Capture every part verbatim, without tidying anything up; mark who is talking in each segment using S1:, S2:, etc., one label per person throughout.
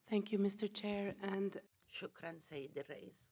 S1: Thank you, Mister Chair, and
S2: شكرا سيد الرئيس،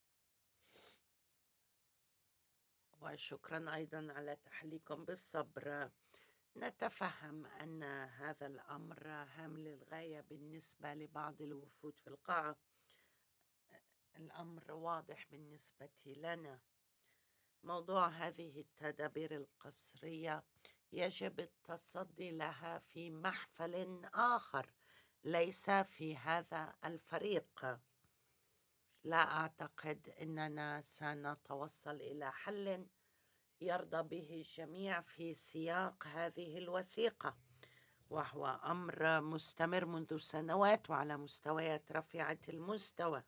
S2: وشكرا أيضا على تحليكم بالصبر. نتفهم أن هذا الأمر هام للغاية بالنسبة لبعض الوفود في القاعة. الأمر واضح بالنسبة لنا. موضوع هذه التدابير القسرية يجب التصدي لها في محفل آخر، ليس في هذا الفريق. لا أعتقد أننا سنتوصل إلى حل يرضى به الجميع في سياق هذه الوثيقة، وهو أمر مستمر منذ سنوات وعلى مستويات رفيعة المستوى.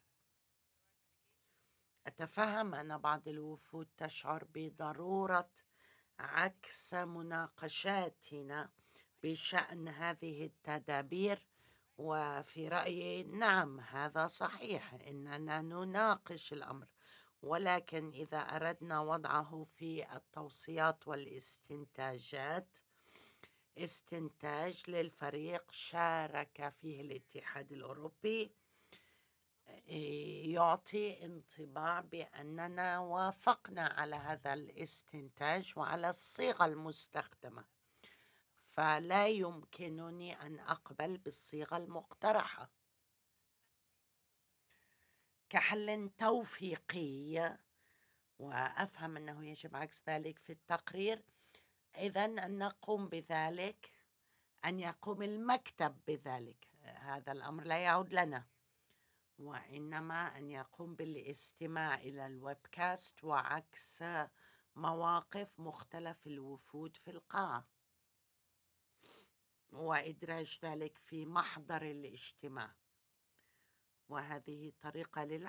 S2: أتفهم أن بعض الوفود تشعر بضرورة عكس مناقشاتنا بشأن هذه التدابير، وفي رأيي نعم هذا صحيح، إننا نناقش الأمر، ولكن إذا أردنا وضعه في التوصيات والاستنتاجات، استنتاج للفريق شارك فيه الاتحاد الأوروبي يعطي انطباع بأننا وافقنا على هذا الاستنتاج وعلى الصيغة المستخدمة، فلا يمكنني أن أقبل بالصيغة المقترحة كحل توفيقي، وأفهم أنه يجب عكس ذلك في التقرير. إذن أن نقوم بذلك، أن يقوم المكتب بذلك. هذا الأمر لا يعود لنا، وإنما أن يقوم بالاستماع إلى الويبكاست وعكس مواقف مختلف الوفود في القاعة وإدراج ذلك في محضر الاجتماع، وهذه طريقة للعمل.